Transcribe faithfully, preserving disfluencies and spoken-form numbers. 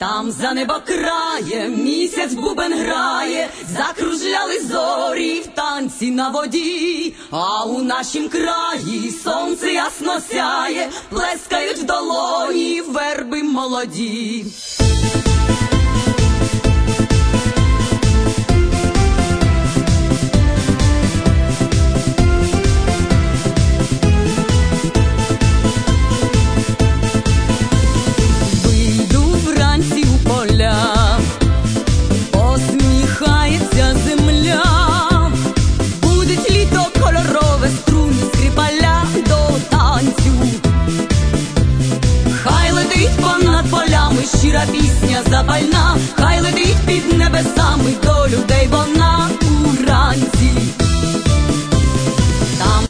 Там за небокраєм місяць бубен грає, закружляли зорі в танці на воді, а у нашім краї сонце ясно сяє, плескають в долоні верби молоді. Посміхається земля, будуть літо кольорове, струни скрипаля до танцю. Хай летить понад полями щира пісня запальна, хай летить під небесами до людей вона уранці.